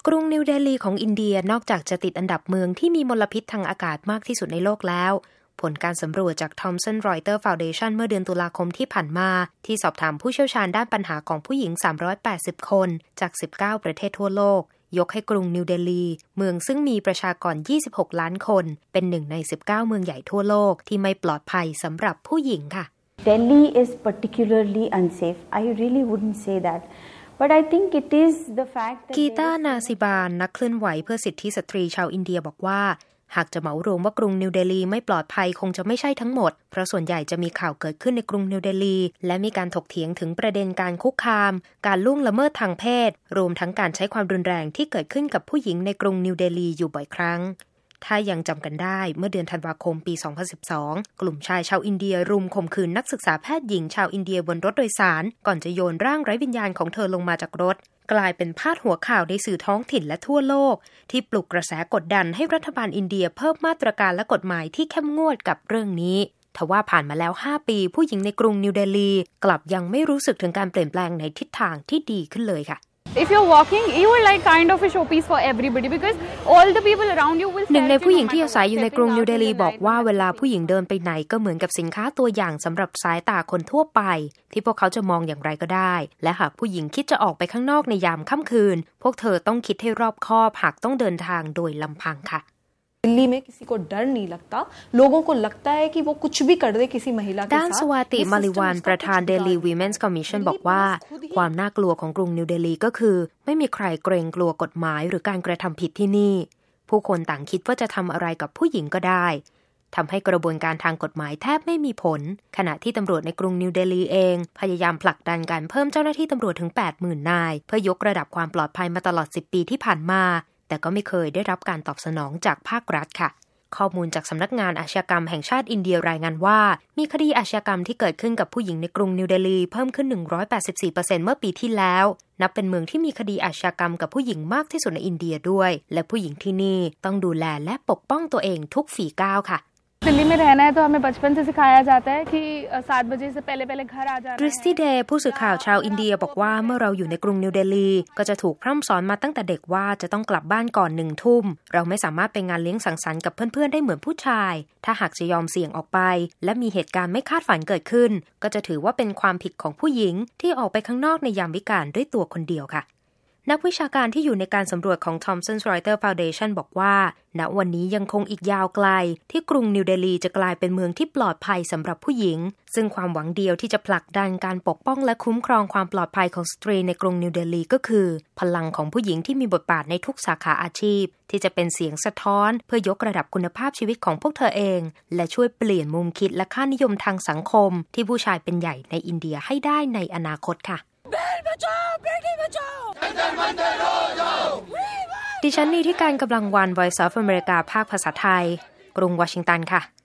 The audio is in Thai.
กรุงนิวเดลีของอินเดียนอกจากจะติดอันดับเมืองที่มีมลพิษทางอากาศมากที่สุดในโลกแล้วผลการสำรวจจาก Thomson Reuters Foundation เมื่อเดือนตุลาคมที่ผ่านมาที่สอบถามผู้เชี่ยวชาญด้านปัญหาของผู้หญิง380คนจาก19ประเทศทั่วโลกยกให้กรุงนิวเดลีเมืองซึ่งมีประชากร26ล้านคนเป็นหนึ่งใน19เมืองใหญ่ทั่วโลกที่ไม่ปลอดภัยสำหรับผู้หญิงค่ะ Delhi is particularly unsafe. I really wouldn't say that.But I think it is the fact that กีตานาซิบานนักเคลื่อนไหวเพื่อสิทธิสตรีชาวอินเดียบอกว่าหากจะเหมารวมว่ากรุงนิวเดลีไม่ปลอดภัยคงจะไม่ใช่ทั้งหมดเพราะส่วนใหญ่จะมีข่าวเกิดขึ้นในกรุงนิวเดลีและมีการถกเถียงถึงประเด็นการคุกคามการล่วงละเมิดทางเพศรวมทั้งการใช้ความรุนแรงที่เกิดขึ้นกับผู้หญิงในกรุงนิวเดลีอยู่บ่อยครั้งถ้ายังจำกันได้เมื่อเดือนธันวาคมปี 2012 กลุ่มชายชาวอินเดียรุมข่มขืนนักศึกษาแพทย์หญิงชาวอินเดียบนรถโดยสารก่อนจะโยนร่างไร้วิญญาณของเธอลงมาจากรถกลายเป็นพาดหัวข่าวในสื่อท้องถิ่นและทั่วโลกที่ปลุกกระแสกดดันให้รัฐบาลอินเดียเพิ่มมาตรการและกฎหมายที่เข้มงวดกับเรื่องนี้ทว่าผ่านมาแล้ว5ปีผู้หญิงในกรุงนิวเดลีกลับยังไม่รู้สึกถึงการเปลี่ยนแปลงในทิศทางที่ดีขึ้นเลยค่ะ If you're walking, you are like kind of a showpiece for everybody because all the people around you will stare. หนึ่งในผู้หญิงที่อาศัยอยู่ในกรุงนิวเดลีบอกว่าเวลาผู้หญิงเดินไปไหนก็เหมือนกับสินค้าตัวอย่างสำหรับสายตาคนทั่วไปที่พวกเขาจะมองอย่างไรก็ได้และหากผู้หญิงคิดจะออกไปข้างนอกในยามค่ำคืนพวกเธอต้องคิดให้รอบคอบหากต้องเดินทางโดยลำพังค่ะ दिल्ली में किसी को डर नहीं लगता लोगों को लगता है कि वो कुछ भी कर दे किसी महिला के साथ ด้านสวาติมาลิวานประธาน Delhi Women's Commission บอกว่าความน่ากลัวของกรุงนิวเดลีก็คือไม่มีใครเกรงกลัวกฎหมายหรือการกระทำผิดที่นี่ผู้คนต่างคิดว่าจะทำอะไรกับผู้หญิงก็ได้ทำให้กระบวนการทางกฎหมายแทบไม่มีผลขณะที่ตำรวจในกรุงนิวเดลีเองพยายามผลักดันการเพิ่มเจ้าหน้าที่ตำรวจถึง 80,000 นายเพื่อยกระดับความปลอดภัยมาตลอด10ปีที่ผ่านมาแต่ก็ไม่เคยได้รับการตอบสนองจากภาครัฐค่ะข้อมูลจากสำนักงานอาชญากรรมแห่งชาติอินเดียรายงานว่ามีคดีอาชญากรรมที่เกิดขึ้นกับผู้หญิงในกรุงนิวเดลีเพิ่มขึ้น 184% เมื่อปีที่แล้วนับเป็นเมืองที่มีคดีอาชญากรรมกับผู้หญิงมากที่สุดในอินเดียด้วยและผู้หญิงที่นี่ต้องดูแลและปกป้องตัวเองทุกฝีก้าวค่ะ दिल्ली में रहना है तो हमें बचपन से सिखाया जाता है कि 7 बजे से पहले घर आ जाना ดริสติเดย์ผู้สื่อข่าวชาวอินเดียบอกว่าเมื่อเราอยู่ในกรุงนิวเดลีก็จะถูกพร่ำสอนมาตั้งแต่เด็กว่าจะต้องกลับบ้านก่อน1 ทุ่มเราไม่สามารถไปงานเลี้ยงสังสรรค์กับเพื่อนๆได้เหมือนผู้ชายถ้าหากจะยอมเสี่ยงออกไปและมีเหตุการณ์ไม่คาดฝันเกิดขึ้นก็จะถือว่าเป็นความผิดของผู้หญิงที่ออกไปข้างนอกในยามวิกาลด้วยตัวคนเดียวค่ะนักวิชาการที่อยู่ในการสำรวจของ Thomson Reuters Foundation บอกว่าณวันนี้ยังคงอีกยาวไกลที่กรุงนิวเดลีจะกลายเป็นเมืองที่ปลอดภัยสำหรับผู้หญิงซึ่งความหวังเดียวที่จะผลักดันการปกป้องและคุ้มครองความปลอดภัยของสตรีในกรุงนิวเดลีก็คือพลังของผู้หญิงที่มีบทบาทในทุกสาขาอาชีพที่จะเป็นเสียงสะท้อนเพื่อยกระดับคุณภาพชีวิตของพวกเธอเองและช่วยเปลี่ยนมุมคิดและค่านิยมทางสังคมที่ผู้ชายเป็นใหญ่ในอินเดียให้ได้ในอนาคตค่ะดิฉันนีที่การกำลังวัน Voice of America ภาคภาษาไทยกรุงวอชิงตันค่ะ